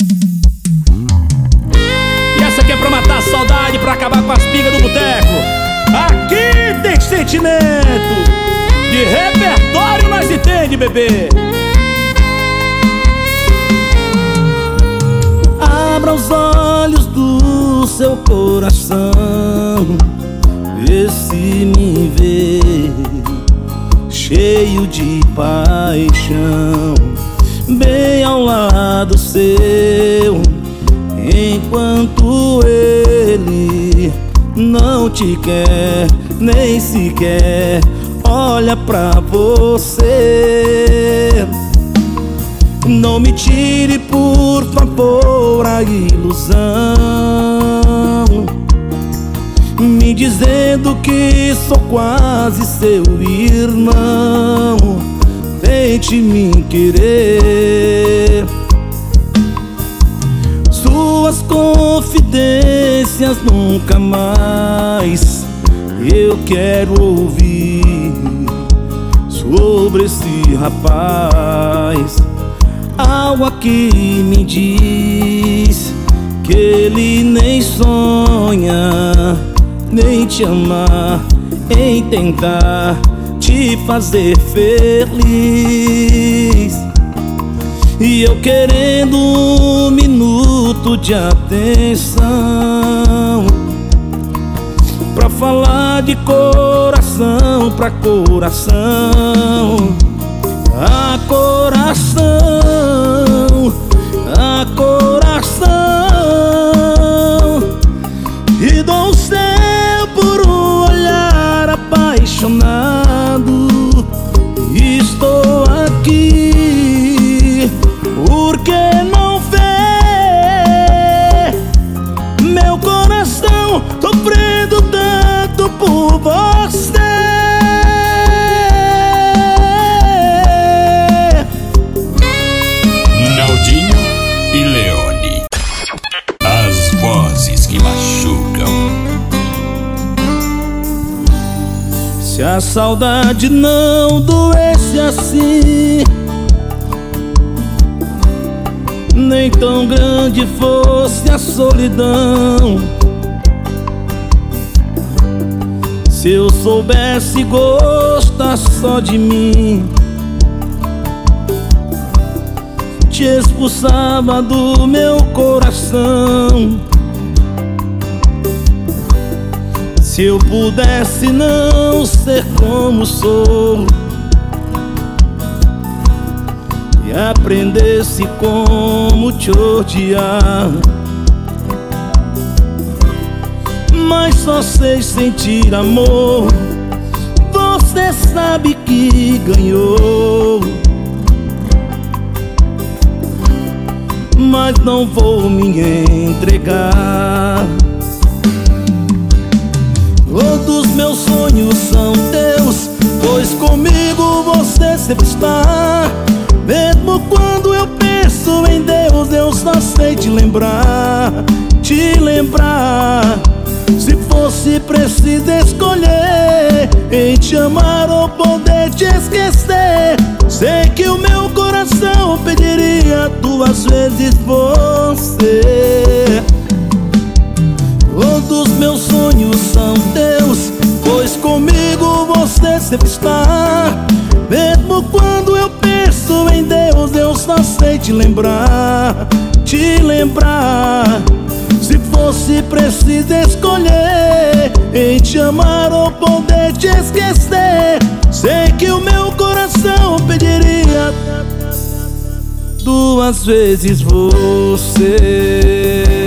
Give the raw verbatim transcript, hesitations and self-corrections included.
E essa aqui é pra matar a saudade, pra acabar com as pingas do boteco. Aqui tem sentimento. De repertório nós entende, bebê. Abra os olhos do seu coração, vê se me vê cheio de paixão, bem ao lado seu, enquanto ele não te quer, nem sequer olha pra você. Não me tire, por favor, a ilusão, me dizendo que sou quase seu irmão. Tente me querer, suas confidências nunca mais eu quero ouvir sobre esse rapaz. Algo aqui me diz que ele nem sonha, nem te amar, em tentar te fazer feliz. E eu querendo um minuto de atenção pra falar de coração pra coração, a coração, a coração. E dou o céu por um olhar apaixonado. Estou aqui porque não vê meu coração sofrendo tanto por você. Naldinho e Leone, as vozes que machucam. Se a saudade não doesse assim, nem tão grande fosse a solidão, se eu soubesse gostar só de mim, te expulsava do meu coração. Se eu pudesse não ser como sou e aprendesse como te odiar, mas só sei sentir amor. Você sabe que ganhou, mas não vou me entregar. Todos meus sonhos são teus, pois comigo você sempre está. Mesmo quando eu penso em Deus, eu só sei te lembrar, te lembrar. Se fosse preciso escolher em te amar ou poder te esquecer, sei que o meu coração pediria duas vezes você. Todos meus sonhos são teus, pois comigo você sempre está. Mesmo quando eu penso em Deus, eu só sei te lembrar, te lembrar. Se fosse preciso escolher em te amar ou poder te esquecer, sei que o meu coração pediria duas vezes você.